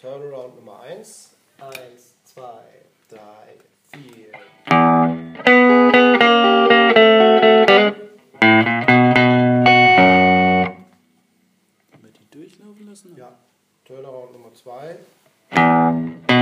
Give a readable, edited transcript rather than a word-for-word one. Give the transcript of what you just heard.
Turnaround Nummer 1. 1, 2, 3, 4. Haben wir die durchlaufen lassen? Ja, Turnaround Nummer 2.